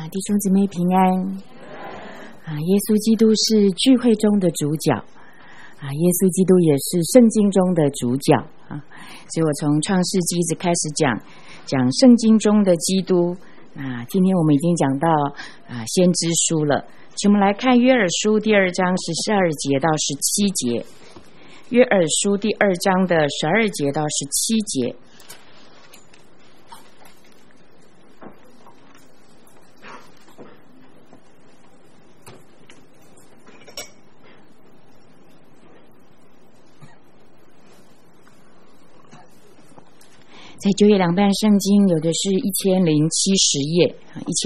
弟兄姊妹平安耶稣基督是聚会中的主角耶稣基督也是圣经中的主角所以我从创世纪一直开始讲圣经中的基督今天我们已经讲到先知书了，请我们来看约珥书第2章12节到17节。约珥书第2章的12节到17节。在旧约两半圣经，有的是1070页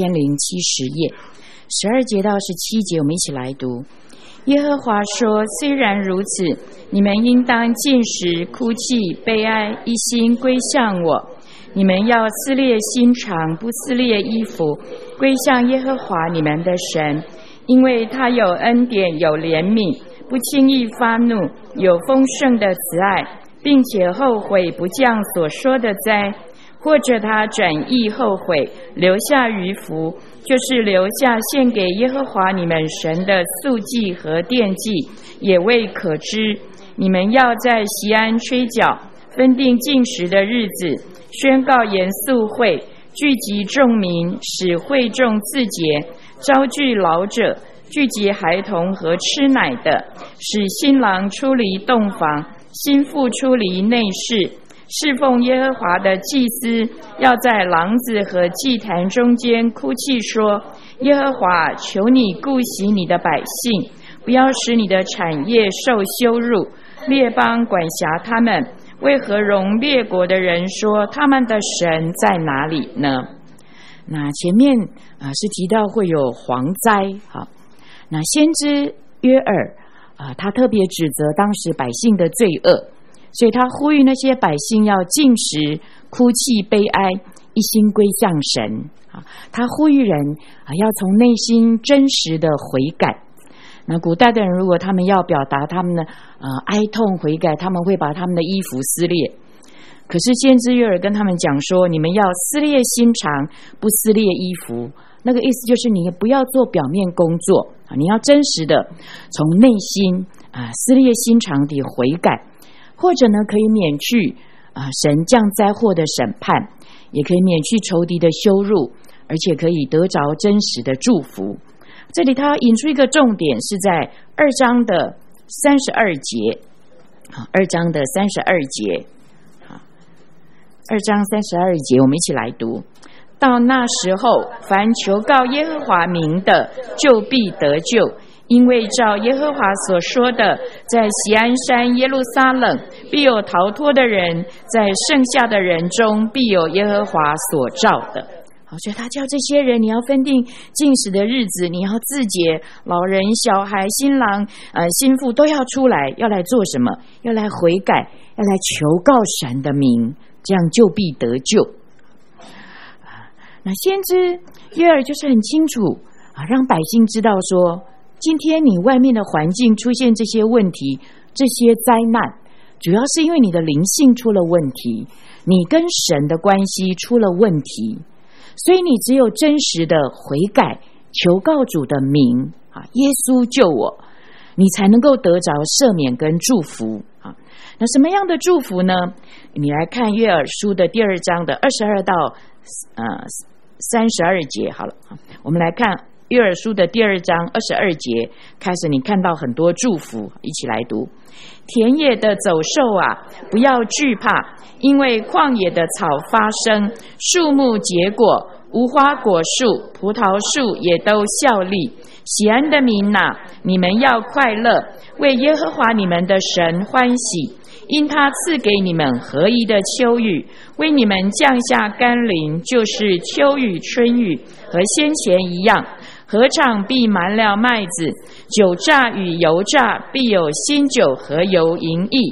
，1070页，12节到17节，我们一起来读。耶和华说：虽然如此，你们应当禁食、哭泣、悲哀，一心归向我。你们要撕裂心肠，不撕裂衣服，归向耶和华你们的神，因为他有恩典，有怜悯，不轻易发怒，有丰盛的慈爱，并且后悔不降所说的灾，或者他转意后悔，留下余福，就是留下献给耶和华你们神的素祭和奠祭，也未可知。你们要在锡安吹角，分定禁食的日子，宣告严肃会，聚集众民，使会众自洁，招聚老者，聚集孩童和吃奶的，使新郎出离洞房，新妇出离内室。侍奉耶和华的祭司要在廊子和祭坛中间哭泣说：耶和华，求你顾惜你的百姓，不要使你的产业受羞辱。列邦管辖他们，为何容列国的人说他们的神在哪里呢？那前面是提到会有蝗灾，那先知约珥他特别指责当时百姓的罪恶，所以他呼吁那些百姓要禁食、哭泣、悲哀，一心归向神他呼吁人要从内心真实的悔改。那古代的人如果他们要表达他们的哀痛悔改，他们会把他们的衣服撕裂。可是先知约珥跟他们讲说，你们要撕裂心肠，不撕裂衣服。那个意思就是你不要做表面工作你要真实的从内心撕裂心肠地悔改，或者呢可以免去神降灾祸的审判，也可以免去仇敌的羞辱，而且可以得着真实的祝福。这里他引出一个重点，是在2章的32节，2章的32节，2章32节，我们一起来读。到那时候，凡求告耶和华名的，就必得救，因为照耶和华所说的，在锡安山耶路撒冷必有逃脱的人，在剩下的人中必有耶和华所召的。所以他叫这些人，你要分定禁食的日子，你要自洁，老人小孩新郎新妇都要出来，要来做什么？要来悔改，要来求告神的名，这样就必得救那先知约珥就是很清楚让百姓知道说，今天你外面的环境出现这些问题，这些灾难，主要是因为你的灵性出了问题，你跟神的关系出了问题，所以你只有真实的悔改，求告主的名耶稣救我，你才能够得着赦免跟祝福那什么样的祝福呢？你来看约珥书的第2章的22到32节好了，我们来看约珥书的第2章22节开始，你看到很多祝福，一起来读。田野的走兽不要惧怕，因为旷野的草发生，树木结果，无花果树、葡萄树也都效力。锡安的民你们要快乐，为耶和华你们的神欢喜，因他赐给你们合宜的秋雨，为你们降下甘霖，就是秋雨春雨，和先前一样。禾场必满了麦子，酒榨与油榨必有新酒和油盈溢。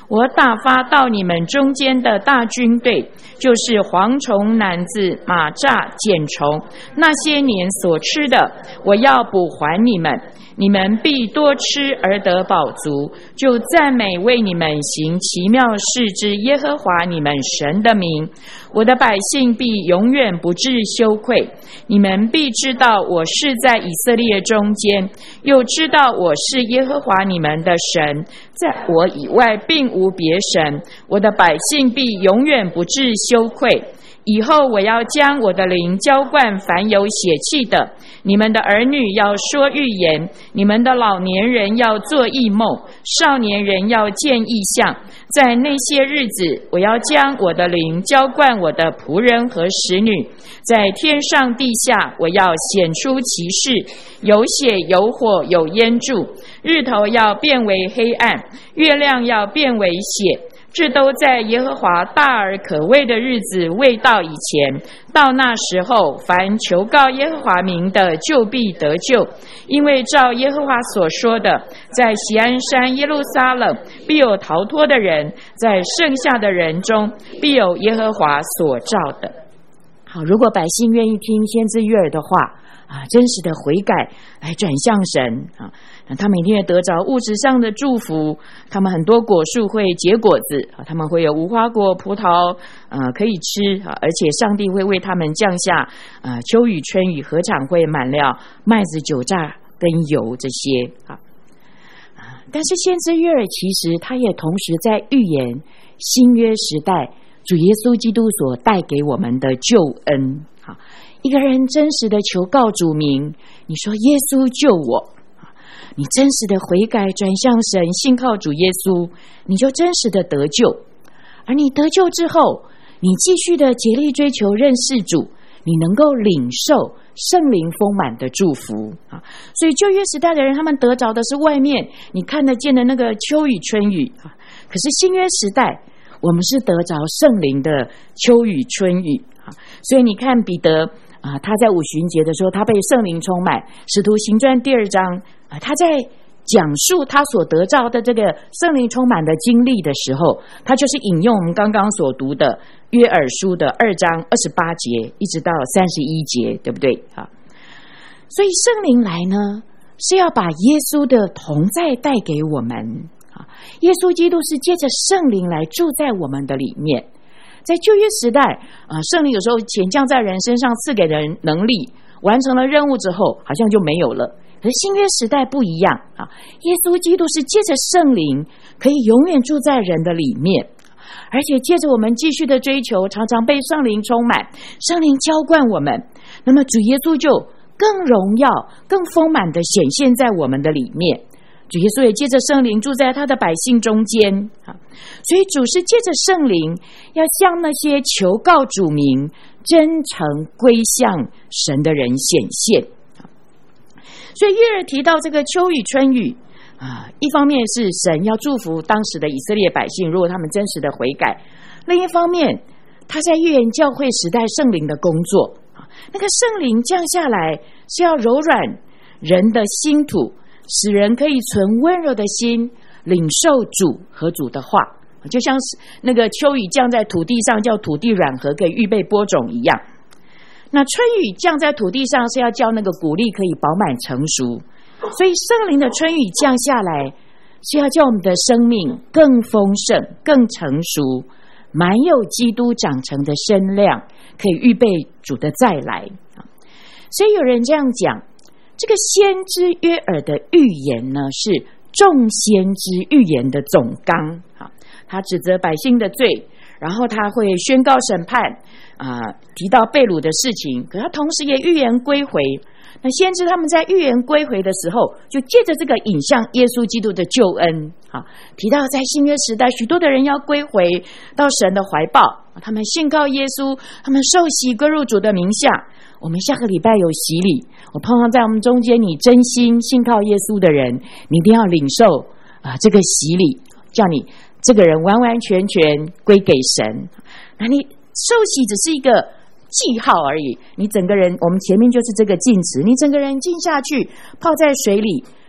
我打发到你们中间的大军队，就是蝗虫、蝻子、马蚱、茧虫，那些年所吃的，我要补还你们。你们必多吃而得饱足，就赞美为你们行奇妙事之耶和华你们神的名。我的百姓必永远不致羞愧。你们必知道我是在以色列中间，又知道我是耶和华你们的神，在我以外并无别神。我的百姓必永远不致羞愧。以后我要将我的灵浇灌凡有血气的，你们的儿女要说预言，你们的老年人要做异梦，少年人要见异象。在那些日子，我要将我的灵浇灌我的仆人和使女，在天上地下，我要显出奇事，有血有火有烟柱，日头要变为黑暗，月亮要变为血，这都在耶和华大而可畏的日子未到以前。到那时候，凡求告耶和华名的，就必得救。因为照耶和华所说的，在锡安山耶路撒冷必有逃脱的人，在剩下的人中必有耶和华所召的。好，如果百姓愿意听先知约珥的话真实的悔改来转向神他们一定会得着物质上的祝福，他们很多果树会结果子他们会有无花果、葡萄可以吃而且上帝会为他们降下秋雨、春雨，禾场会满了麦子、酒榨跟油这些但是先知约珥其实他也同时在预言新约时代主耶稣基督所带给我们的救恩一个人真实的求告主名，你说耶稣救我，你真实的悔改转向神，信靠主耶稣，你就真实的得救。而你得救之后，你继续的竭力追求认识主，你能够领受圣灵丰满的祝福所以旧约时代的人，他们得着的是外面你看得见的那个秋雨、春雨可是新约时代，我们是得着圣灵的秋雨、春雨所以你看彼得他在五旬节的时候，他被圣灵充满，使徒行传第2章他在讲述他所得到的这个圣灵充满的经历的时候，他就是引用我们刚刚所读的约珥书的2章28节一直到31节，对不对所以圣灵来呢，是要把耶稣的同在带给我们耶稣基督是借着圣灵来住在我们的里面。在旧约时代圣灵有时候潜降在人身上，赐给人能力，完成了任务之后好像就没有了。可是新约时代不一样耶稣基督是借着圣灵可以永远住在人的里面，而且借着我们继续的追求，常常被圣灵充满，圣灵浇灌我们，那么主耶稣就更荣耀、更丰满的显现在我们的里面。主耶稣也借着圣灵住在他的百姓中间所以主是借着圣灵要向那些求告主名、真诚归向神的人显现所以约珥提到这个秋雨、春雨一方面是神要祝福当时的以色列百姓，如果他们真实的悔改；另一方面他在预言教会时代圣灵的工作那个圣灵降下来是要柔软人的心土，使人可以存温柔的心领受主和主的话，就像是那个秋雨降在土地上，叫土地软和，可以预备播种一样。那春雨降在土地上，是要叫那个谷粒可以饱满成熟。所以圣灵的春雨降下来，是要叫我们的生命更丰盛、更成熟，满有基督长成的身量，可以预备主的再来。所以有人这样讲，这个先知约珥的预言呢，是众先知预言的总纲他指责百姓的罪，然后他会宣告审判提到被掳的事情，可他同时也预言归回。那先知他们在预言归回的时候，就借着这个引向耶稣基督的救恩提到在新约时代许多的人要归回到神的怀抱，他们信靠耶稣，他们受洗归入主的名下。我们下个礼拜有洗礼，我盼望在我们中间你真心信靠耶稣的人，你一定要领受这个洗礼，叫你这个人完完全全归给神。那你受洗只是一个记号而已，你整个人，我们前面就是这个浸池，你整个人浸下去，泡在水里，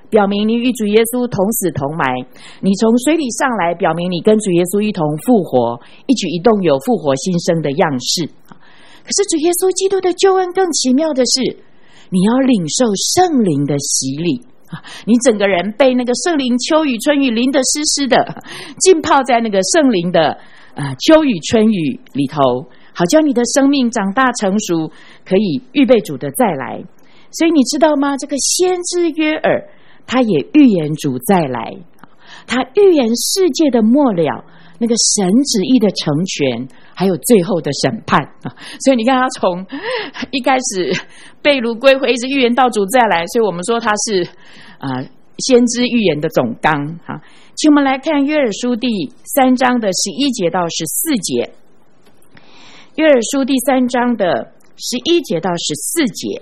表明你与主耶稣同死同埋；你从水里上来，表明你跟主耶稣一同复活，一举一动有复活新生的样式。可是主耶稣基督的救恩更奇妙的是，你要领受圣灵的洗礼，你整个人被那个圣灵秋雨春雨淋得湿湿的，浸泡在那个圣灵的秋雨春雨里头，好叫你的生命长大成熟，可以预备主的再来。所以你知道吗？这个先知约珥他也预言主再来，他预言世界的末了，那个神旨意的成全，还有最后的审判。所以你看他从一开始被掳归回，一直预言到主再来，所以我们说他是先知预言的总纲。请我们来看约珥书第3章的11节到14节。约珥书第3章的11节到14节，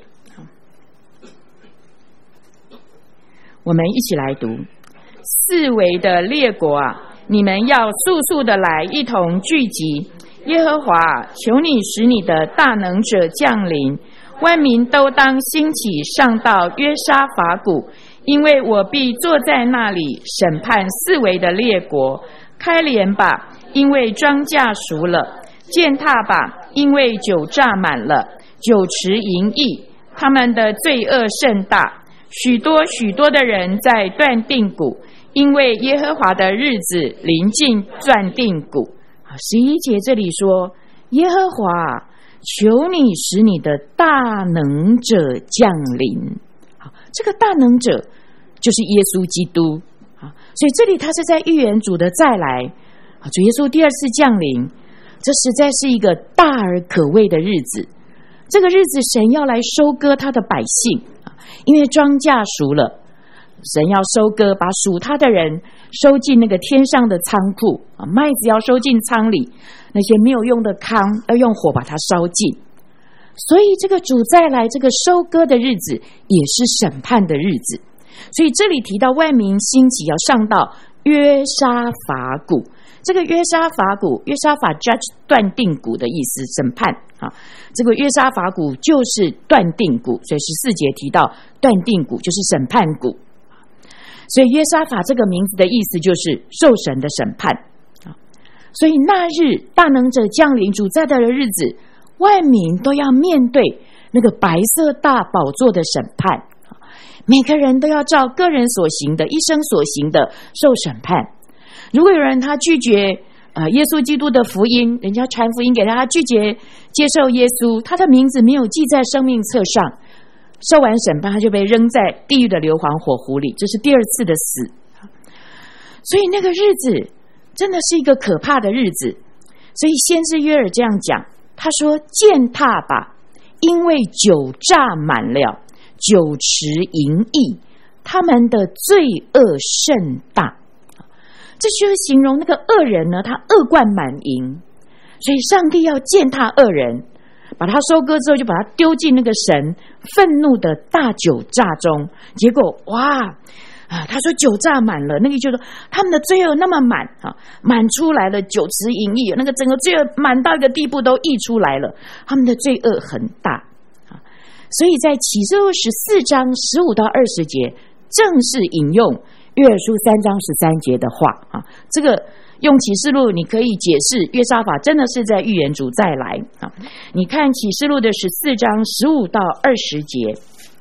我们一起来读。四围的列国啊，你们要速速的来，一同聚集。耶和华啊，求你使你的大能者降临，万民都当兴起上到约沙法谷，因为我必坐在那里审判四围的列国。开镰吧，因为庄稼熟了；践踏吧，因为酒榨满了。酒池盈溢，他们的罪恶甚大。许多许多的人在断定谷，因为耶和华的日子临近断定谷。11节这里说，耶和华，求你使你的大能者降临。这个大能者就是耶稣基督。所以这里他是在预言主的再来，主耶稣第二次降临，这实在是一个大而可畏的日子。这个日子神要来收割他的百姓，因为庄稼熟了，神要收割，把属他的人收进那个天上的仓库，麦子要收进仓里，那些没有用的糠要用火把它烧尽。所以这个主再来，这个收割的日子也是审判的日子。所以这里提到万民兴起要上到约沙法谷，这个约沙法谷，约沙法 judge 断定谷的意思，审判这个约沙法谷就是断定谷，所以14节提到断定谷就是审判谷。所以约沙法这个名字的意思就是受神的审判。所以那日大能者降临主再来的日子，万民都要面对那个白色大宝座的审判，每个人都要照个人所行的一生所行的受审判。如果有人他拒绝耶稣基督的福音，人家传福音给他拒绝接受耶稣，他的名字没有记在生命册上，受完审判他就被扔在地狱的硫磺火湖里，这是第二次的死。所以那个日子真的是一个可怕的日子。所以先知约珥这样讲，他说，践踏吧，因为酒榨满了，酒池盈溢，他们的罪恶甚大。这就是形容那个恶人呢，他恶贯满盈，所以上帝要践踏恶人，把他收割之后就把他丢进那个神愤怒的大酒榨中。结果他说酒榨满了，那个就是他们的罪恶那么满满出来了，酒池盈溢，那个整个罪恶满到一个地步都溢出来了，他们的罪恶很大。所以在启示录14章15到20节正是引用约珥书3章13节的话这个用启示录你可以解释约沙法真的是在预言主再来你看启示录的14章15到20节，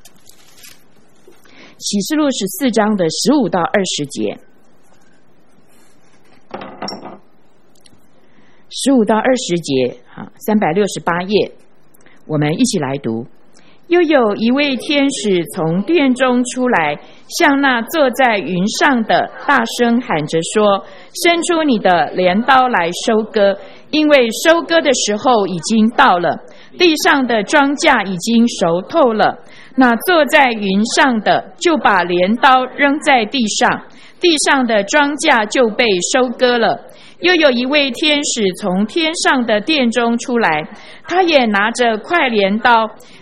启示录14章的15到20节，15到20节368页，我们一起来读。又有一位天使从殿中出来，向那坐在云上的大声喊着说，伸出你的镰刀来收割，因为收割的时候已经到了，地上的庄稼已经熟透了。那坐在云上的就把镰刀扔在地上，地上的庄稼就被收割了。又有一位天使从天上的殿中出来，他也拿着快镰刀，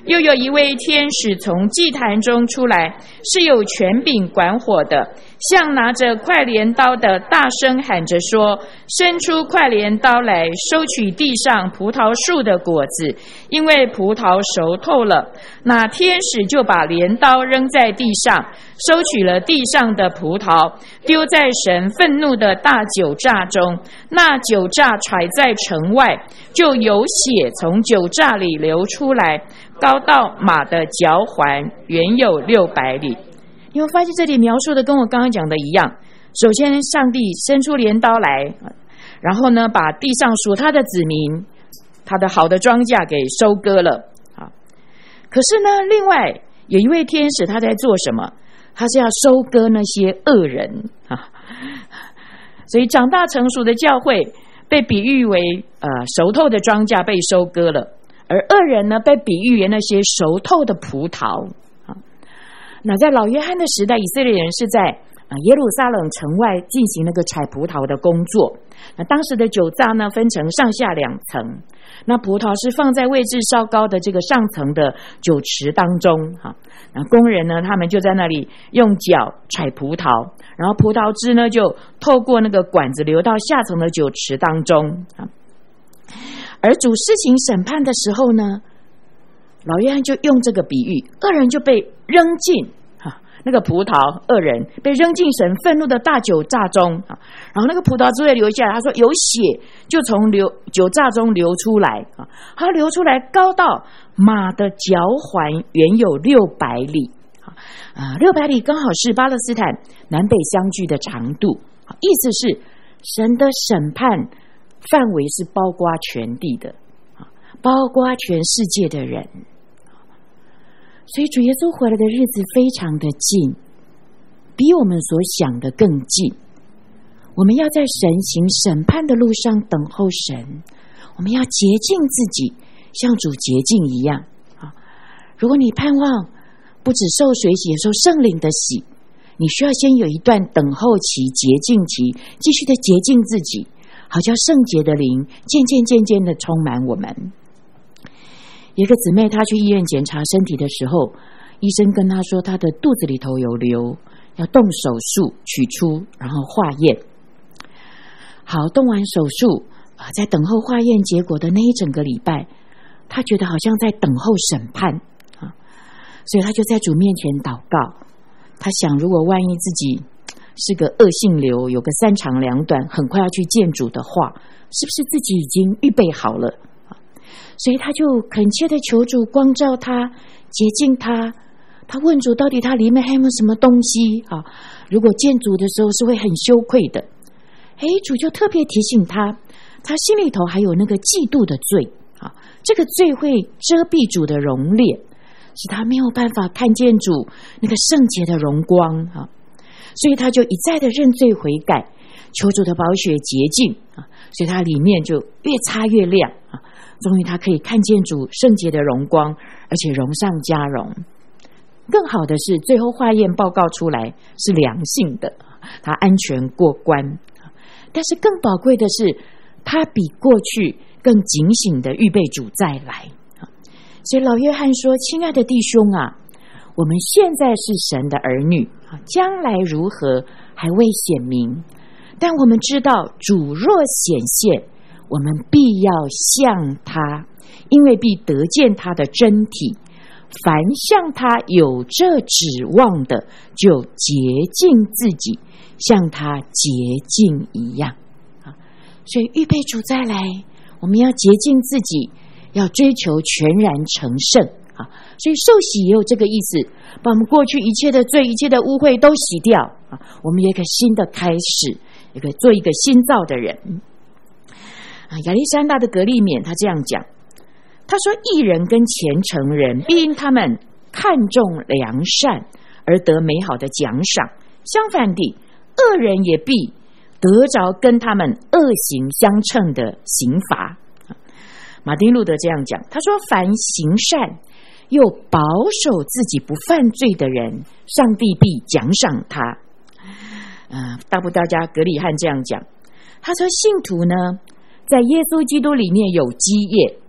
又有一位天使从祭坛中出来，是有权柄管火的，像拿着快镰刀的，大声喊着说：伸出快镰刀来，收取地上葡萄树的果子，因为葡萄熟透了。那天使就把镰刀扔在地上，收取了地上的葡萄，丢在神愤怒的大酒榨中。那酒榨揣在城外，就有血从酒榨里流出来，高到马的脚环，远有600里。你会发现这里描述的跟我刚刚讲的一样。首先上帝伸出镰刀来，然后呢把地上属他的子民，他的好的庄稼给收割了。可是呢，另外有一位天使，他在做什么？他是要收割那些恶人啊。所以长大成熟的教会被比喻为熟透的庄稼被收割了，而恶人呢被比喻为那些熟透的葡萄。那在老约翰的时代，以色列人是在耶路撒冷城外进行那个采葡萄的工作。那当时的酒榨呢，分成上下2层。那葡萄是放在位置稍高的这个上层的酒池当中。那工人呢，他们就在那里用脚采葡萄，然后葡萄汁呢就透过那个管子流到下层的酒池当中。而主施行审判的时候呢，老约翰就用这个比喻，恶人就被扔进那个葡萄，恶人被扔进神愤怒的大酒榨中，然后那个葡萄汁会流下来，他说有血就从酒榨中流出来，它流出来高到马的脚环，远有600里，600里刚好是巴勒斯坦南北相距的长度，意思是神的审判范围是包括全地的，包括全世界的人。所以主耶稣回来的日子非常的近，比我们所想的更近。我们要在神行审判的路上等候神，我们要洁净自己，像主洁净一样。如果你盼望不只受水洗，也受圣灵的洗，你需要先有一段等候期、洁净期，继续的洁净自己，好叫圣洁的灵渐渐的充满我们。一个姊妹她去医院检查身体的时候，医生跟她说她的肚子里头有瘤，要动手术取出，然后化验。好，动完手术在等候化验结果的那一整个礼拜，她觉得好像在等候审判所以她就在主面前祷告。她想，如果万一自己是个恶性瘤，有个3长2短，很快要去见主的话，是不是自己已经预备好了？所以他就恳切的求主光照他，洁净他。他问主，到底他里面还有没有什么东西如果见主的时候是会很羞愧的。主就特别提醒他，他心里头还有那个嫉妒的罪这个罪会遮蔽主的容脸，使他没有办法看见主那个圣洁的荣光所以他就一再的认罪悔改，求主的宝血洁净所以他里面就越擦越亮终于他可以看见主圣洁的荣光，而且荣上加荣。更好的是最后化验报告出来是良性的，他安全过关。但是更宝贵的是，他比过去更警醒的预备主再来。所以老约翰说，亲爱的弟兄我们现在是神的儿女，将来如何还未显明，但我们知道主若显现，我们必要像他，因为必得见他的真体。凡像他有这指望的，就洁净自己，像他洁净一样所以预备主再来，我们要洁净自己，要追求全然成圣所以受洗也有这个意思，把我们过去一切的罪、一切的污秽都洗掉我们有一个新的开始，做一个新造的人亚历山大的格利勉他这样讲，他说，义人跟虔诚人必因他们看重良善而得美好的奖赏，相反地，恶人也必得着跟他们恶行相称的刑罚。马丁路德这样讲，他说，凡行善又保守自己不犯罪的人，上帝必奖赏他。大布道家格里汉这样讲，他说，信徒呢在耶稣基督里面有基业，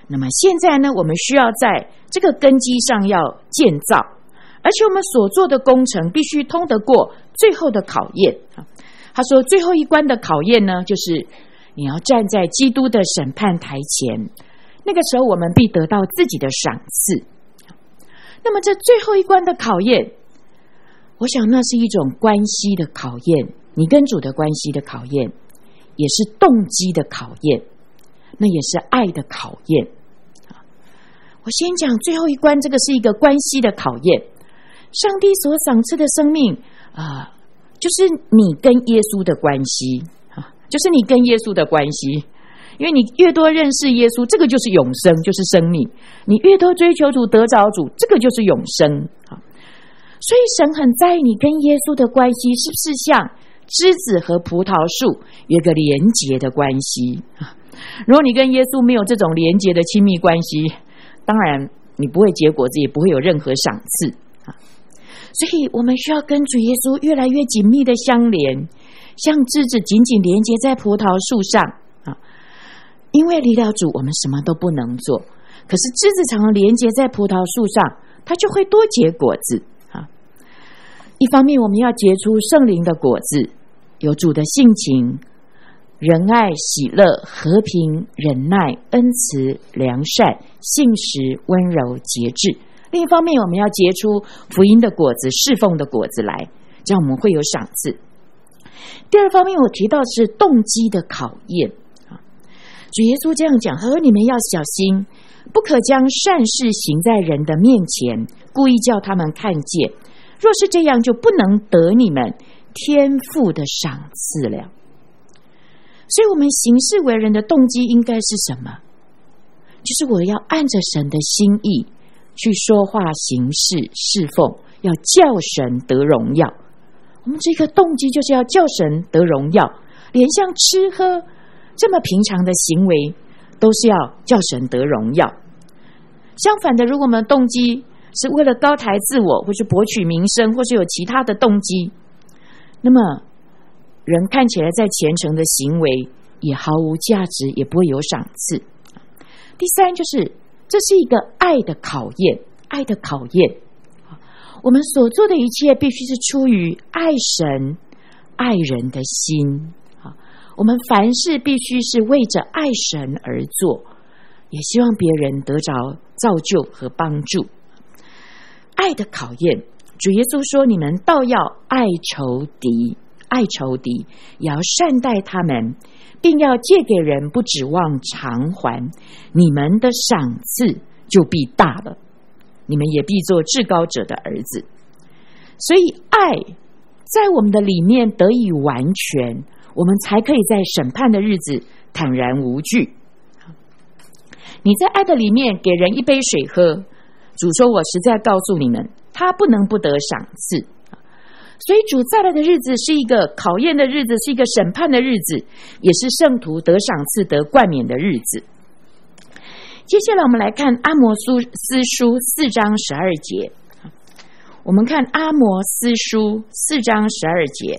那么现在呢，我们需要在这个根基上要建造，而且我们所做的工程必须通得过最后的考验。他说最后一关的考验呢，就是你要站在基督的审判台前，那个时候我们必得到自己的赏赐。那么这最后一关的考验，我想那是一种关系的考验，你跟主的关系的考验，也是动机的考验，那也是爱的考验。我先讲最后一关，这个是一个关系的考验。上帝所赏赐的生命就是你跟耶稣的关系，就是你跟耶稣的关系。因为你越多认识耶稣，这个就是永生，就是生命。你越多追求主，得着主，这个就是永生。所以神很在意你跟耶稣的关系是不是像枝子和葡萄树有一个连结的关系。如果你跟耶稣没有这种连结的亲密关系，当然你不会结果子，也不会有任何赏赐。所以我们需要跟主耶稣越来越紧密的相连，像枝子紧紧连接在葡萄树上。因为离了主，我们什么都不能做。可是枝子常常连接在葡萄树上，它就会多结果子。一方面我们要结出圣灵的果子，有主的性情，仁爱、喜乐、和平、忍耐、恩慈、良善、信实、温柔、节制。另一方面我们要结出福音的果子，侍奉的果子来，这样我们会有赏赐。第二方面我提到的是动机的考验。主耶稣这样讲，他说你们要小心，不可将善事行在人的面前，故意叫他们看见，若是这样，就不能得你们天父的赏赐了。所以我们行事为人的动机应该是什么？就是我要按着神的心意去说话行事侍奉，要叫神得荣耀。我们这个动机就是要叫神得荣耀，连像吃喝这么平常的行为都是要叫神得荣耀。相反的，如果我们的动机是为了高抬自我，或是博取名声，或是有其他的动机，那么人看起来在虔诚的行为也毫无价值，也不会有赏赐。第三，就是这是一个爱的考验，爱的考验。我们所做的一切必须是出于爱神爱人的心，我们凡事必须是为着爱神而做，也希望别人得着造就和帮助。爱的考验，主耶稣说你们倒要爱仇敌，爱仇敌也要善待他们，并要借给人，不指望偿还，你们的赏赐就必大了，你们也必做至高者的儿子。所以爱在我们的里面得以完全，我们才可以在审判的日子坦然无惧。你在爱的里面给人一杯水喝，主说我实在告诉你们，他不能不得赏赐。所以主再来的日子是一个考验的日子，是一个审判的日子，也是圣徒得赏赐得冠冕的日子。接下来我们来看阿摩司书4章12节。我们看阿摩司书4章12节。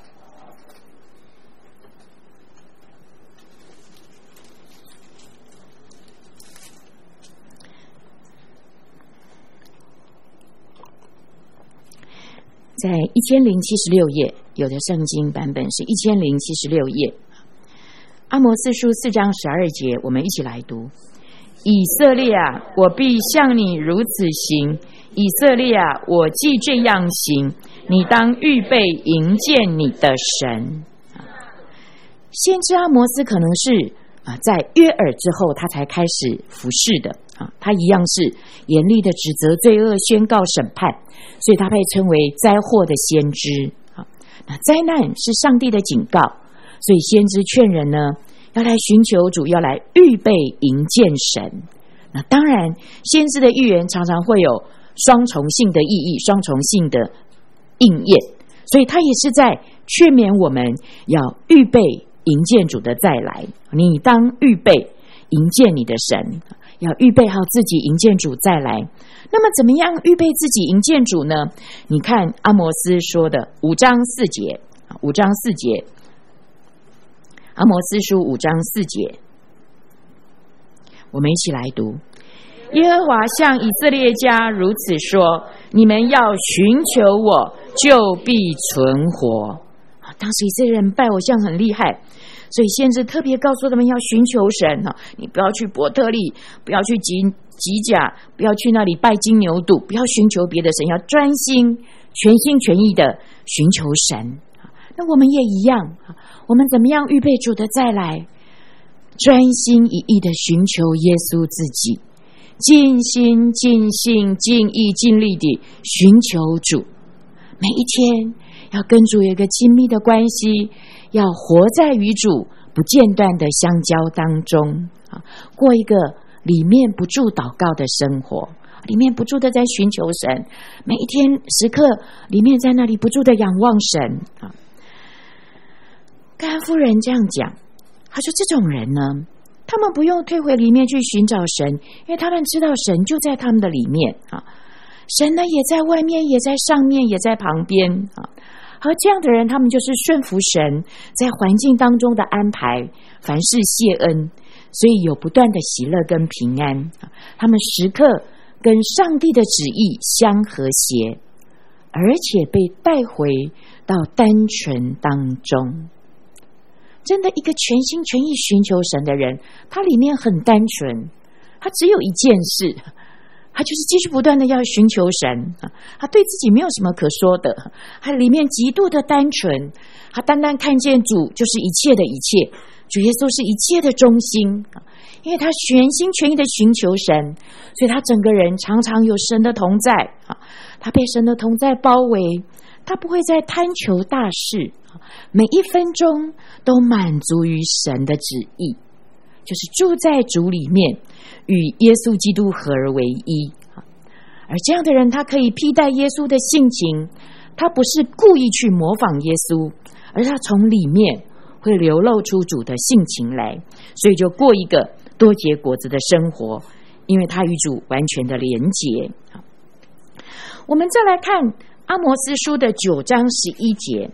在1076页，有的圣经版本是1076页。阿摩司书4章12节，我们一起来读：以色列啊，我必向你如此行；以色列啊，我既这样行，你当预备迎见你的神。先知阿摩司可能是在约珥之后他才开始服侍的，他一样是严厉的指责罪恶，宣告审判，所以他被称为灾祸的先知。那灾难是上帝的警告，所以先知劝人呢，要来寻求主，要来预备迎见神。那当然先知的预言常常会有双重性的意义，双重性的应验，所以他也是在劝勉我们要预备迎见主的再来。你当预备迎见你的神，要预备好自己迎见主再来。那么怎么样预备自己迎见主呢？你看阿摩司说的5章4节，5章4节，阿摩司书5章4节， 我们一起来读：耶和华向以色列家如此说，你们要寻求我，就必存活。当时以色列人拜偶像很厉害，所以先知特别告诉他们要寻求神，你不要去伯特利，不要去吉甲，不要去那里拜金牛犊，不要寻求别的神，要专心全心全意的寻求神。那我们也一样，我们怎么样预备主的再来？专心一意的寻求耶稣自己，尽心尽性尽意尽力地寻求主，每一天要跟主有一个亲密的关系，要活在与主不间断的相交当中，过一个里面不住祷告的生活，里面不住的在寻求神，每一天时刻里面在那里不住的仰望神。盖安夫人这样讲，他说这种人呢，他们不用退回里面去寻找神，因为他们知道神就在他们的里面，神呢也在外面，也在上面，也在旁边。而这样的人，他们就是顺服神在环境当中的安排，凡事谢恩，所以有不断的喜乐跟平安。他们时刻跟上帝的旨意相和谐，而且被带回到单纯当中。真的，一个全心全意寻求神的人，他里面很单纯，他只有一件事，他就是继续不断的要寻求神，他对自己没有什么可说的，他里面极度的单纯，他单单看见主就是一切的一切，主耶稣是一切的中心，因为他全心全意的寻求神，所以他整个人常常有神的同在，他被神的同在包围，他不会再贪求大事，每一分钟都满足于神的旨意，就是住在主里面，与耶稣基督合而为一。而这样的人，他可以披戴耶稣的性情，他不是故意去模仿耶稣，而他从里面会流露出主的性情来，所以就过一个多结果子的生活，因为他与主完全的连结。我们再来看阿摩司书的9章11节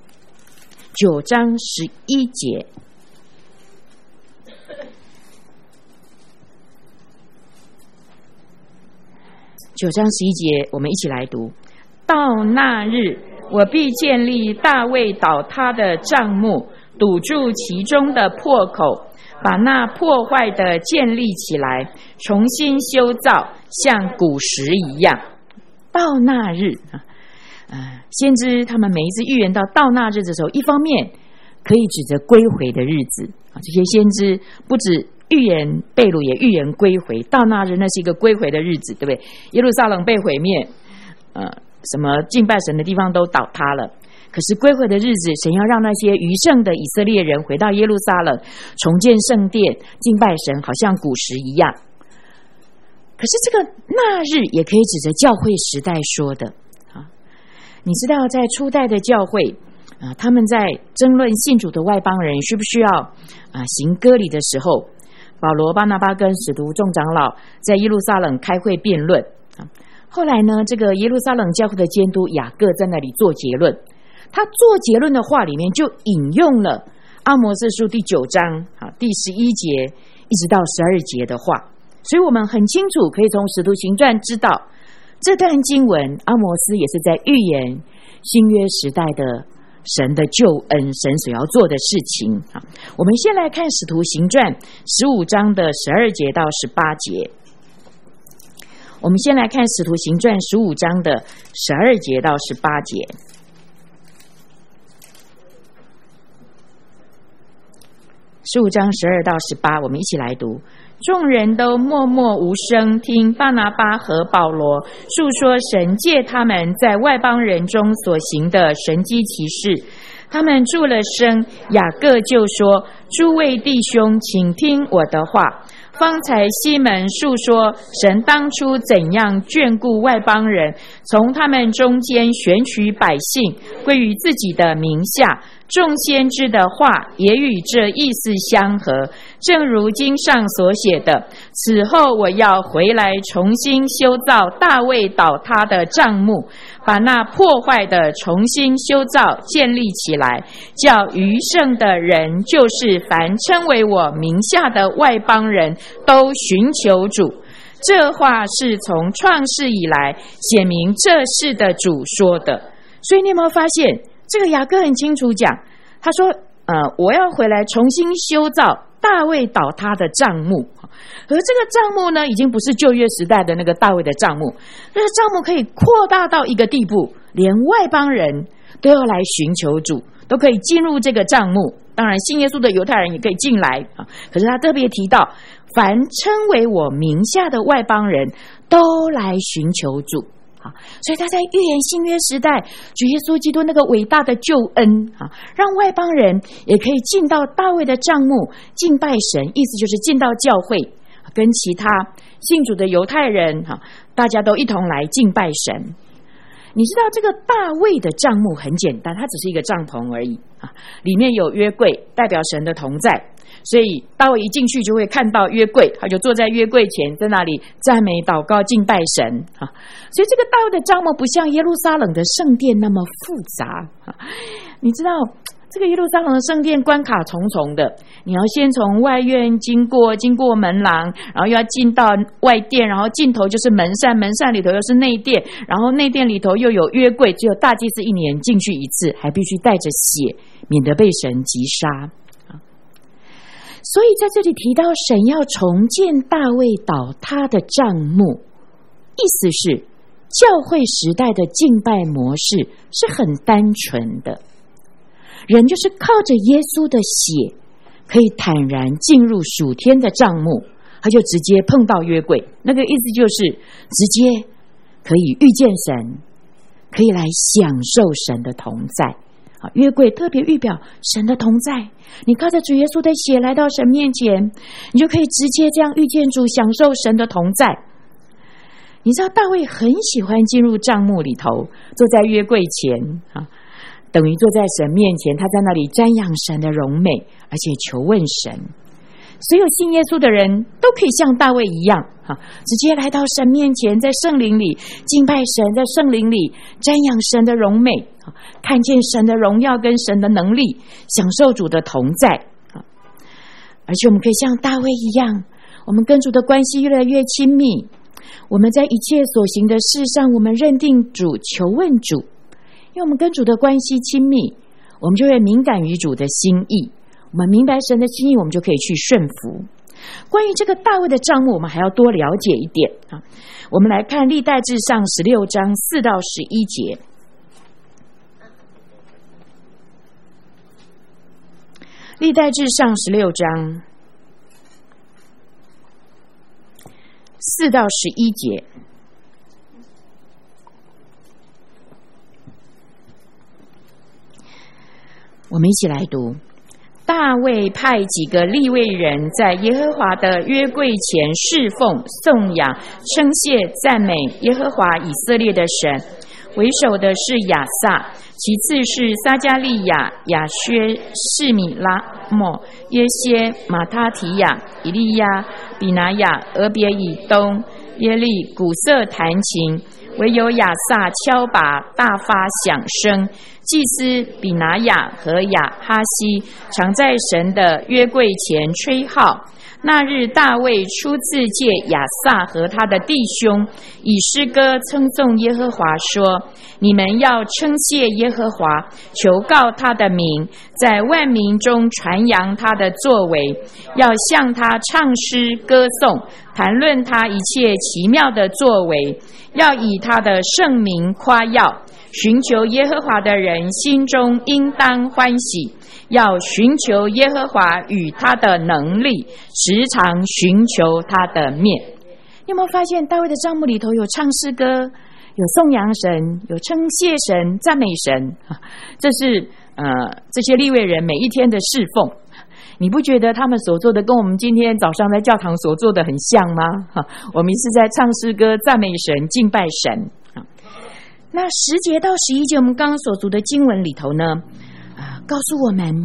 ，9章11节。9章11节，我们一起来读：到那日，我必建立大卫倒塌的帐幕，堵住其中的破口，把那破坏的建立起来，重新修造，像古时一样。到那日，先知他们每一次预言到那日的时候，一方面可以指着归回的日子，这些先知不止预言被掳，也预言归回。到那日，那是一个归回的日子，对不对？耶路撒冷被毁灭，什么敬拜神的地方都倒塌了。可是归回的日子，神要让那些余剩的以色列人回到耶路撒冷，重建圣殿，敬拜神，好像古时一样。可是这个那日也可以指着教会时代说的。你知道在初代的教会，他们在争论信主的外邦人需不需要行割礼的时候，保罗、巴拿巴跟使徒众长老在耶路撒冷开会辩论。后来呢，这个耶路撒冷教会的监督雅各在那里做结论，他做结论的话里面就引用了阿摩司书第9章第11节一直到12节的话，所以我们很清楚可以从使徒行传知道，这段经文阿摩司也是在预言新约时代的神的救恩，神所要做的事情。我们先来看使徒行传15章的12节到18节。我们先来看使徒行传15章的12节到18节。15章12到18，我们一起来读。众人都默默无声，听巴拿巴和保罗述说神借他们在外邦人中所行的神迹奇事。他们住了声，雅各就说：诸位弟兄，请听我的话。方才西门述说神当初怎样眷顾外邦人，从他们中间选取百姓归于自己的名下，众先知的话也与这意思相合。 正如经上所写的，此后我要回来重新修造大卫倒塌的帐幕，把那破坏的重新修造建立起来，叫余剩的人，就是凡称为我名下的外邦人，都寻求主。这话是从创世以来显明这事的主说的。所以你有没有发现，这个雅各很清楚讲，他说我要回来重新修造大卫倒塌的帐幕。而这个帐幕呢，已经不是旧约时代的那个大卫的帐幕，这个帐幕可以扩大到一个地步，连外邦人都要来寻求主，都可以进入这个帐幕。当然信耶稣的犹太人也可以进来，可是他特别提到，凡称为我名下的外邦人，都来寻求主。所以他在预言新约时代，主耶稣基督那个伟大的救恩，让外邦人也可以进到大卫的帐幕敬拜神，意思就是进到教会，跟其他信主的犹太人，大家都一同来敬拜神。你知道这个大卫的帐幕很简单，它只是一个帐篷而已，里面有约柜，代表神的同在。所以大卫一进去就会看到约柜，他就坐在约柜前，在那里赞美祷告敬拜神。所以这个大卫的帐幕不像耶路撒冷的圣殿那么复杂。你知道这个耶路撒冷的圣殿关卡重重的，你要先从外院经过门廊，然后又要进到外殿，然后尽头就是门扇，门扇里头又是内殿，然后内殿里头又有约柜，只有大祭司一年进去一次，还必须带着血，免得被神击杀。所以在这里提到神要重建大卫倒塌的帐幕，意思是教会时代的敬拜模式是很单纯的，人就是靠着耶稣的血可以坦然进入属天的帐幕，他就直接碰到约柜，那个意思就是直接可以遇见神，可以来享受神的同在。约柜特别预表神的同在，你靠着主耶稣的血来到神面前，你就可以直接这样遇见主，享受神的同在。你知道大卫很喜欢进入帐幕里头，坐在约柜前，等于坐在神面前，他在那里瞻仰神的荣美，而且求问神。所有信耶稣的人都可以像大卫一样，直接来到神面前，在圣灵里敬拜神，在圣灵里瞻仰神的荣美，看见神的荣耀跟神的能力，享受主的同在。而且我们可以像大卫一样，我们跟主的关系越来越亲密，我们在一切所行的事上，我们认定主，求问主。因为我们跟主的关系亲密，我们就会敏感于主的心意，我们明白神的心意，我们就可以去顺服。关于这个大卫的帐幕，我们还要多了解一点。我们来看历代志上16章4到11节。历代志上16章4到11节。我们一起来读。大卫派几个利未人在耶和华的约柜前侍奉、颂扬、称谢、赞美耶和华以色列的神。为首的是亚萨，其次是撒迦利亚、亚薛、示米拉莫、约歇、马他提亚、以利亚、比拿雅、俄别以东、耶利鼓瑟弹琴，唯有亚萨敲拔，大发响声。祭司比拿雅和亚哈西常在神的约柜前吹号。那日大卫初次借亚萨和他的弟兄以诗歌称颂耶和华，说：你们要称谢耶和华，求告他的名，在万民中传扬他的作为，要向他唱诗歌颂，谈论他一切奇妙的作为，要以他的圣名夸耀。寻求耶和华的人心中应当欢喜，要寻求耶和华与他的能力，时常寻求他的面。你有没有发现大卫的帐幕里头有唱诗歌，有颂扬神，有称谢神，赞美神？这是这些利未人每一天的侍奉。你不觉得他们所做的跟我们今天早上在教堂所做的很像吗？我们是在唱诗歌，赞美神，敬拜神。那10节到11节我们刚刚所读的经文里头呢，告诉我们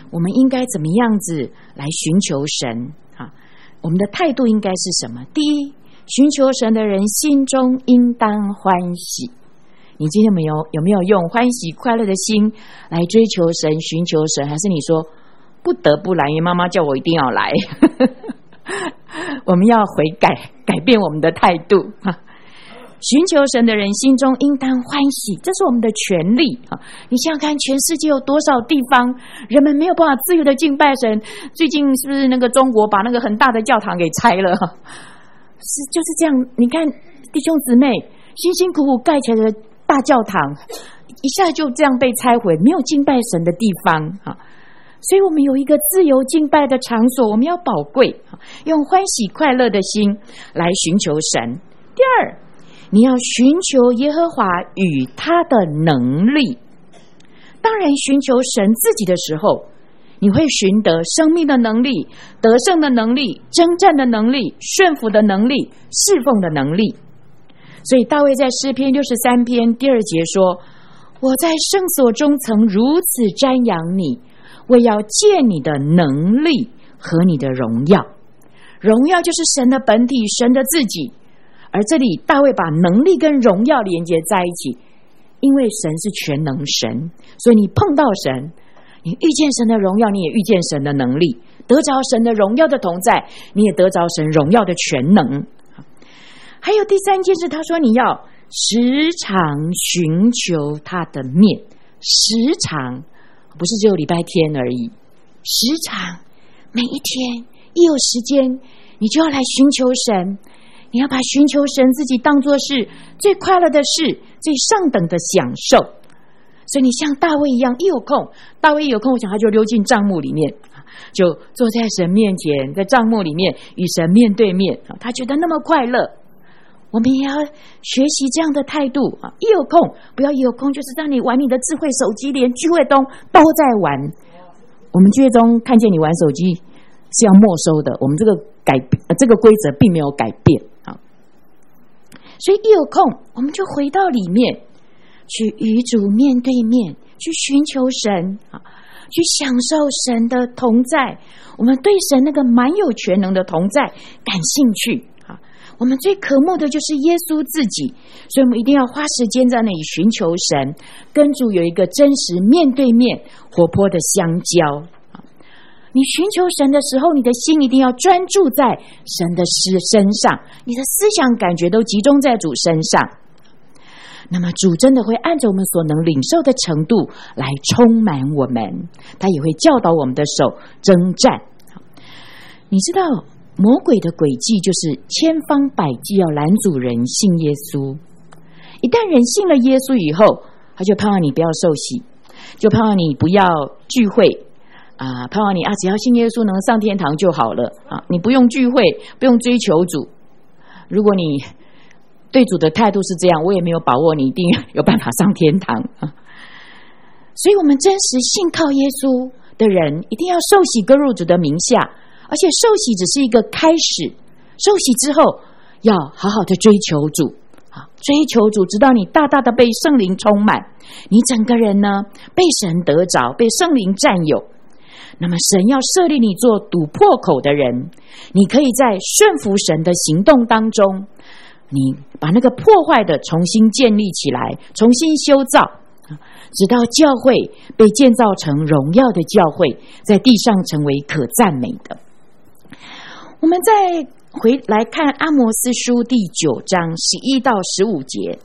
我们应该怎么样子来寻求神啊？我们的态度应该是什么？第一，寻求神的人心中应当欢喜。你今天有没有用欢喜快乐的心来追求神、寻求神？还是你说不得不来，因为妈妈叫我一定要来？我们要悔改，改变我们的态度。寻求神的人心中应当欢喜，这是我们的权利。你想想看，全世界有多少地方人们没有办法自由的敬拜神？最近是不是那个中国把那个很大的教堂给拆了？就是这样。你看弟兄姊妹辛辛苦苦盖起来的大教堂，一下就这样被拆毁，没有敬拜神的地方。所以我们有一个自由敬拜的场所，我们要宝贵，用欢喜快乐的心来寻求神。第二，你要寻求耶和华与他的能力。当然寻求神自己的时候，你会寻得生命的能力、得胜的能力、征战的能力、顺服的能力、侍奉的能力。所以大卫在诗篇63篇第2节说，我在圣所中曾如此瞻仰你，我要见你的能力和你的荣耀。荣耀就是神的本体，神的自己。而这里大卫把能力跟荣耀连接在一起，因为神是全能神，所以你碰到神，你遇见神的荣耀，你也遇见神的能力，得着神的荣耀的同在，你也得着神荣耀的全能。还有第3件事，他说你要时常寻求他的面。时常不是只有礼拜天而已，时常每一天一有时间，你就要来寻求神。你要把寻求神自己当作是最快乐的事，最上等的享受。所以你像大卫一样，大卫一有空，我想他就溜进帐幕里面，就坐在神面前，在帐幕里面与神面对面，他觉得那么快乐。我们也要学习这样的态度，一有空，不要一有空就是让你玩你的智慧手机，连聚会中都在玩。我们聚会中看见你玩手机是要没收的，我们这个规则并没有改变。所以一有空，我们就回到里面去与主面对面，去寻求神，去享受神的同在。我们对神那个满有全能的同在感兴趣。我们最渴慕的就是耶稣自己，所以我们一定要花时间在那里寻求神，跟主有一个真实面对面活泼的相交。你寻求神的时候，你的心一定要专注在神的身上，你的思想感觉都集中在主身上。那么主真的会按照我们所能领受的程度来充满我们，他也会教导我们的手征战。你知道魔鬼的诡计就是千方百计要拦阻人信耶稣。一旦人信了耶稣以后，他就盼望你不要受洗，就盼望你不要聚会，盼望你只要信耶稣能上天堂就好了，你不用聚会，不用追求主。如果你对主的态度是这样，我也没有把握你一定有办法上天堂。所以我们真实信靠耶稣的人，一定要受洗归入主的名下，而且受洗只是一个开始，受洗之后要好好的追求主，追求主直到你大大的被圣灵充满，你整个人呢被神得着，被圣灵占有。那么神要设立你做堵破口的人，你可以在顺服神的行动当中，你把那个破坏的重新建立起来，重新修造，直到教会被建造成荣耀的教会，在地上成为可赞美的。我们再回来看阿摩斯书第9章11到15节。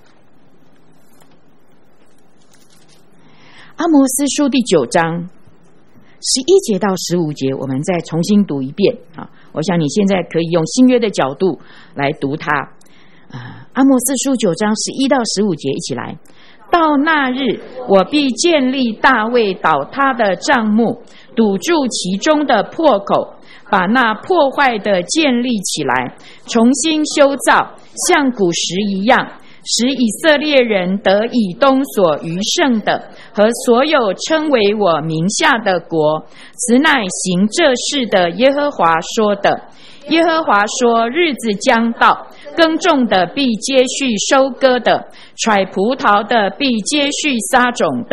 阿摩斯书第9章11节到15节，我们再重新读一遍。我想你现在可以用新约的角度来读它。阿摩斯书9章11到15节，一起来。到那日，我必建立大卫倒塌的帐幕，堵住其中的破口，把那破坏的建立起来，重新修造，像古时一样，使以色列人得以东所余剩的和所有称为我名下的国。此乃行这事的耶和华说的。耶和华说，日子将到，耕种的必接续收割的，揣葡萄的必接续撒种的，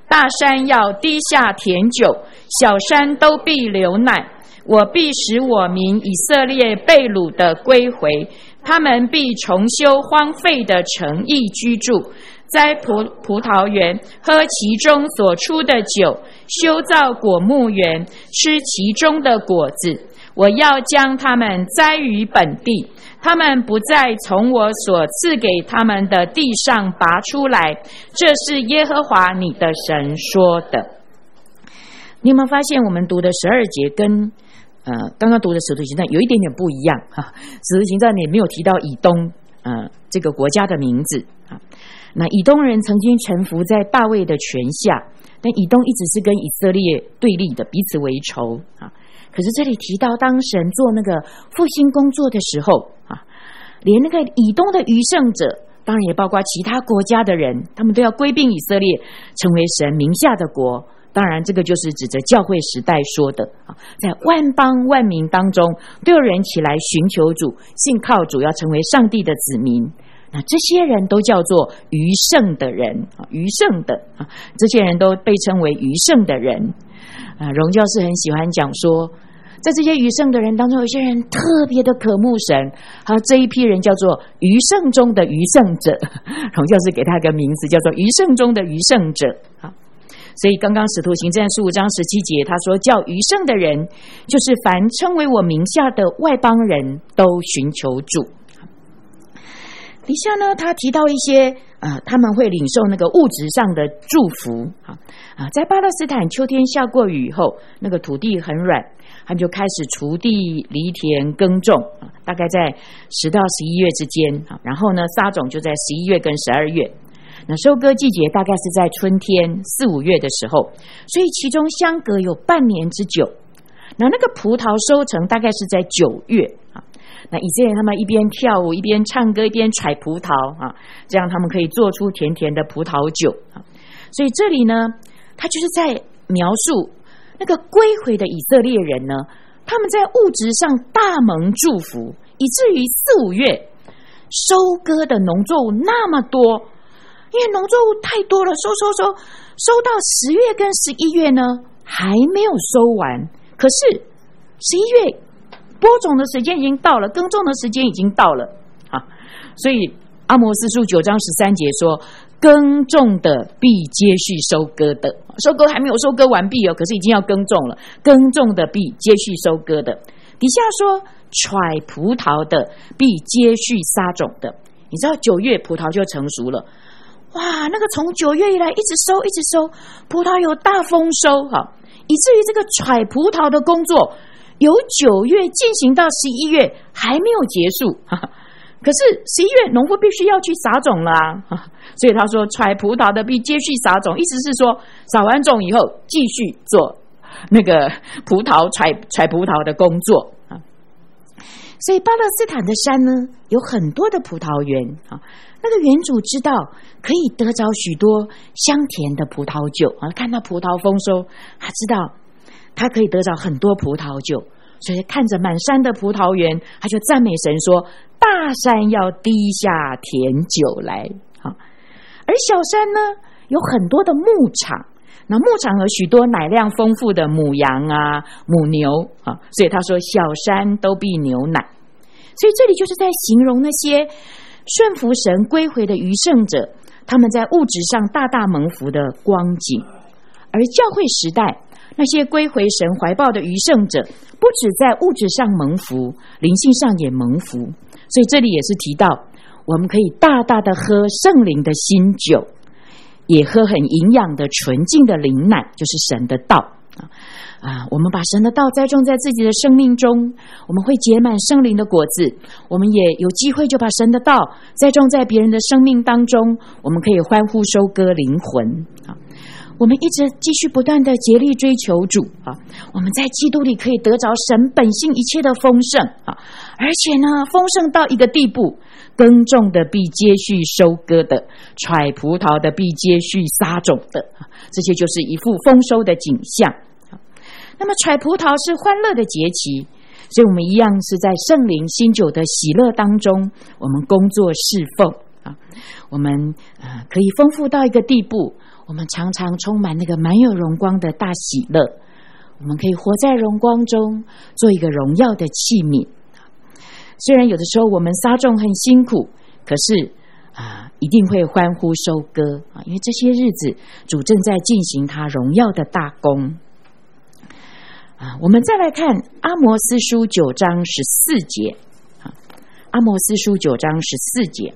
大山要滴下甜酒，小山都必流奶。我必使我民以色列被掳的归回，他们必重修荒废的城邑居住，栽葡萄园，喝其中所出的酒，修造果木园，吃其中的果子。我要将他们栽于本地，他们不再从我所赐给他们的地上拔出来。这是耶和华你的神说的。你有没有发现我们读的12节跟刚刚读的使徒行传有一点点不一样哈？使徒行传也没有提到以东这个国家的名字啊。那以东人曾经臣服在大卫的权下，但以东一直是跟以色列对立的，彼此为仇啊。可是这里提到当神做那个复兴工作的时候啊，连那个以东的余剩者，当然也包括其他国家的人，他们都要归并以色列，成为神名下的国。当然这个就是指着教会时代说的啊，在万邦万民当中都有人起来寻求主，信靠主，要成为上帝的子民。那这些人都叫做余剩的人啊，余剩的啊，这些人都被称为余剩的人啊。荣教士很喜欢讲说，在这些余剩的人当中，有些人特别的渴慕神，还有这一批人叫做余剩中的余剩者。荣教士给他一个名字叫做余剩中的余剩者啊。所以刚刚使徒行传15章17节他说，叫余剩的人就是凡称为我名下的外邦人都寻求主。底下呢，他提到一些他们会领受那个物质上的祝福在巴勒斯坦秋天下过雨以后，那个土地很软，他们就开始锄地犁田耕种大概在10到11月之间然后呢撒种就在11月跟12月。那收割季节大概是在春天4、5月的时候，所以其中相隔有半年之久。那个葡萄收成大概是在9月那以色列人他们一边跳舞一边唱歌一边采葡萄这样他们可以做出甜甜的葡萄酒所以这里呢，他就是在描述那个归回的以色列人呢，他们在物质上大蒙祝福，以至于4、5月收割的农作物那么多，因为农作物太多了，收到10月跟11月呢还没有收完，可是11月播种的时间已经到了，耕种的时间已经到了所以阿摩司书9章13节说，耕种的必接续收割的，收割还没有收割完毕可是已经要耕种了，耕种的必接续收割的。底下说采葡萄的必接续撒种的，你知道9月葡萄就成熟了，哇，那个从9月以来一直收，葡萄有大丰收以至于这个采葡萄的工作由9月进行到11月还没有结束可是11月农夫必须要去撒种了所以他说采葡萄的必接续撒种，意思是说撒完种以后继续做那个葡萄采葡萄的工作所以巴勒斯坦的山呢有很多的葡萄园那个园主知道可以得着许多香甜的葡萄酒看到葡萄丰收，他知道他可以得着很多葡萄酒，所以看着满山的葡萄园，他就赞美神说，大山要滴下甜酒来而小山呢有很多的牧场，那牧场有许多奶量丰富的母羊母牛所以他说小山都必牛奶。所以这里就是在形容那些顺服神归回的余剩者，他们在物质上大大蒙福的光景。而教会时代那些归回神怀抱的余剩者，不只在物质上蒙福，灵性上也蒙福。所以这里也是提到我们可以大大的喝圣灵的新酒，也喝很营养的纯净的灵奶，就是神的道我们把神的道栽种在自己的生命中，我们会结满圣灵的果子，我们也有机会就把神的道栽种在别人的生命当中，我们可以欢呼收割灵魂我们一直继续不断的竭力追求主我们在基督里可以得着神本性一切的丰盛而且呢丰盛到一个地步，耕种的必接续收割的，采葡萄的必接续撒种的这些就是一幅丰收的景象。那么采葡萄是欢乐的节期，所以我们一样是在圣灵新酒的喜乐当中，我们工作侍奉我们可以丰富到一个地步，我们常常充满那个满有荣光的大喜乐，我们可以活在荣光中，做一个荣耀的器皿。虽然有的时候我们撒种很辛苦，可是一定会欢呼收割因为这些日子主正在进行他荣耀的大功我们再来看阿摩司书9章14节阿摩司书9章14节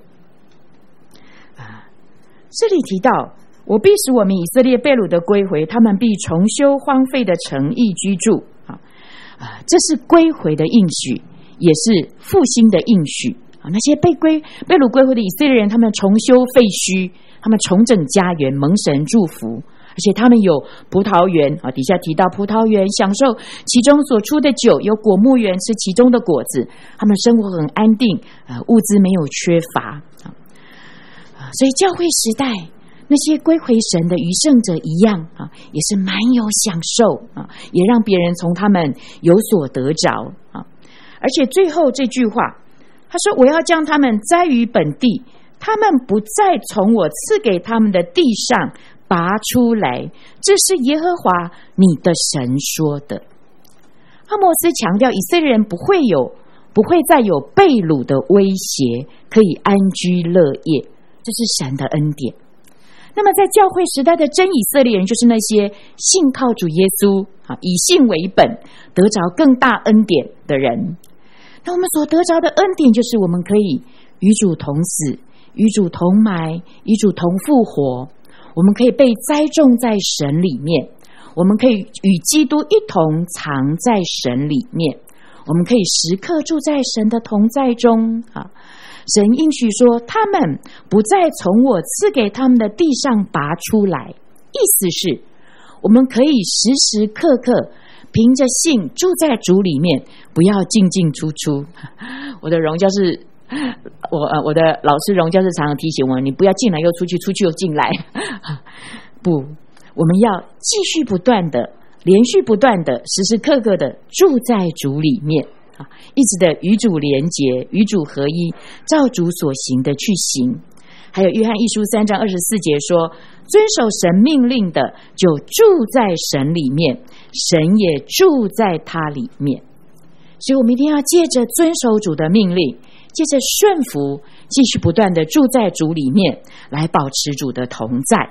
这里提到，我必使我们以色列被掳的归回，他们必重修荒废的城邑居住这是归回的应许，也是复兴的应许那些被掳归回的以色列人，他们重修废墟，他们重整家园，蒙神祝福，而且他们有葡萄园底下提到葡萄园，享受其中所出的酒，有果木园，吃其中的果子，他们生活很安定物资没有缺乏所以教会时代那些归回神的余剩者一样也是蛮有享受也让别人从他们有所得着而且最后这句话他说，我要将他们栽于本地，他们不再从我赐给他们的地上拔出来，这是耶和华你的神说的。阿摩斯强调以色列人不会再有被掳的威胁，可以安居乐业，这是神的恩典。那么在教会时代的真以色列人，就是那些信靠主耶稣以信为本，得着更大恩典的人。那我们所得着的恩典，就是我们可以与主同死，与主同埋，与主同复活，我们可以被栽种在神里面，我们可以与基督一同藏在神里面，我们可以时刻住在神的同在中神应许说，他们不再从我赐给他们的地上拔出来，意思是我们可以时时刻刻凭着信住在主里面，不要进进出出。我的荣教是我的老师荣教是常常提醒我，你不要进来又出去，出去又进来不，我们要继续不断的连续不断的时时刻刻的住在主里面一直的与主连结，与主合一，照主所行的去行。还有约翰一书3章24节说，遵守神命令的就住在神里面，神也住在他里面。所以我们一定要借着遵守主的命令，借着顺服，继续不断的住在主里面，来保持主的同在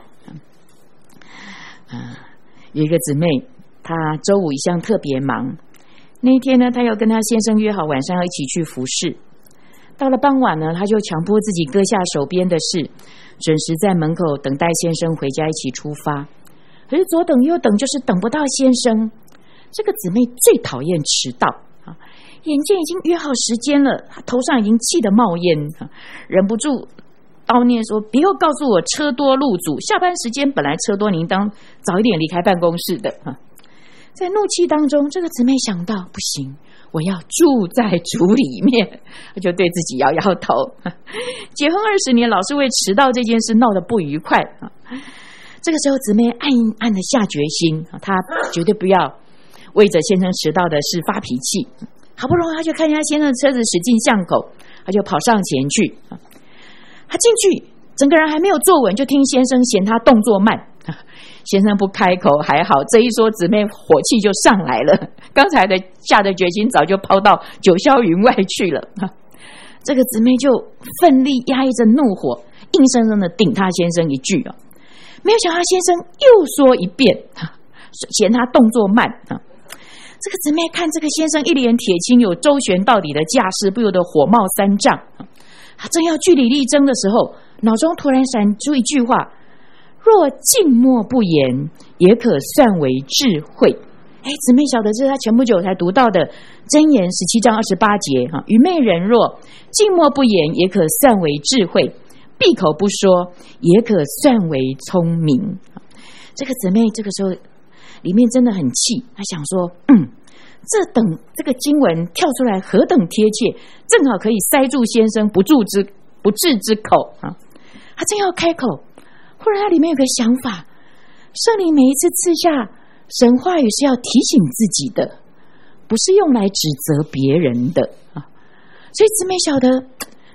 有一个姊妹，她周五一向特别忙，那一天呢，她要跟她先生约好晚上要一起去服侍。到了傍晚呢，她就强迫自己搁下手边的事，准时在门口等待先生回家一起出发。可是左等右等，就是等不到先生。这个姊妹最讨厌迟到眼见已经约好时间了，她头上已经气得冒烟忍不住叨念说，别又告诉我车多路阻，下班时间本来车多，你应当早一点离开办公室的在怒气当中，这个姊妹想到不行，我要住在主里面，就对自己摇摇头结婚20年，老是为迟到这件事闹得不愉快这个时候姊妹暗暗的下决心，她绝对不要为着先生迟到的事发脾气。好不容易她就看见她先生的车子驶进巷口，她就跑上前去。她进去整个人还没有坐稳，就听先生嫌她动作慢。先生不开口还好，这一说姊妹火气就上来了，刚才的下的决心早就抛到九霄云外去了这个姊妹就奋力压抑着怒火，硬生生的顶她先生一句没有想到先生又说一遍嫌他动作慢这个姊妹看这个先生一脸铁青，有周旋到底的架势，不由得火冒三丈他正要据理力争的时候，脑中突然闪出一句话，若静默不言，也可算为智慧。姊妹晓得这是她前不久才读到的箴言17章28节愚昧人若静默不言，也可算为智慧，闭口不说，也可算为聪明。这个姊妹这个时候里面真的很气，她想说这个经文跳出来何等贴切，正好可以塞住先生不治之口她正要开口，忽然她里面有个想法，圣灵每一次赐下神话语是要提醒自己的，不是用来指责别人的所以姊妹晓得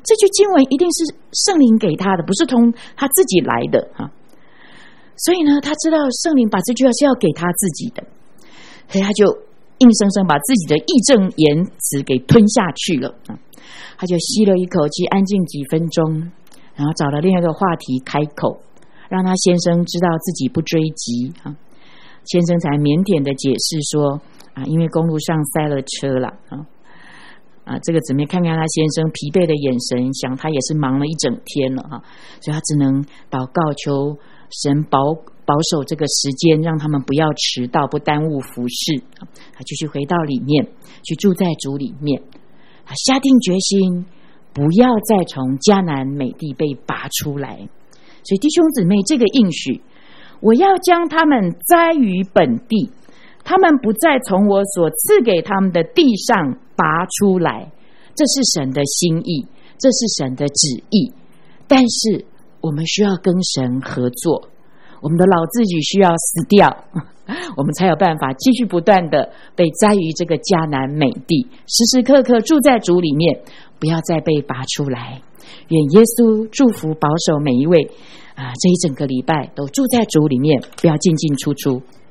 这句经文一定是圣灵给他的，不是从他自己来的啊。所以呢，他知道圣灵把这句话是要给他自己的，所以他就硬生生把自己的义正言辞给吞下去了啊。他就吸了一口气，安静几分钟，然后找了另外一个话题开口，让他先生知道自己不追击啊。先生才腼腆的解释说啊，因为公路上塞了车了啊，这个姊妹看看他先生疲惫的眼神，想他也是忙了一整天了啊，所以他只能祷告求神保守这个时间，让他们不要迟到，不耽误服事。他继续回到里面去住在主里面，他下定决心不要再从迦南美地被拔出来。所以弟兄姊妹，这个应许，我要将他们栽于本地，他们不再从我所赐给他们的地上拔出来，这是神的心意，这是神的旨意。但是我们需要跟神合作，我们的老自己需要死掉，我们才有办法继续不断的被栽于这个迦南美地，时时刻刻住在主里面，不要再被拔出来。愿耶稣祝福保守每一位这一整个礼拜都住在主里面，不要进进出出。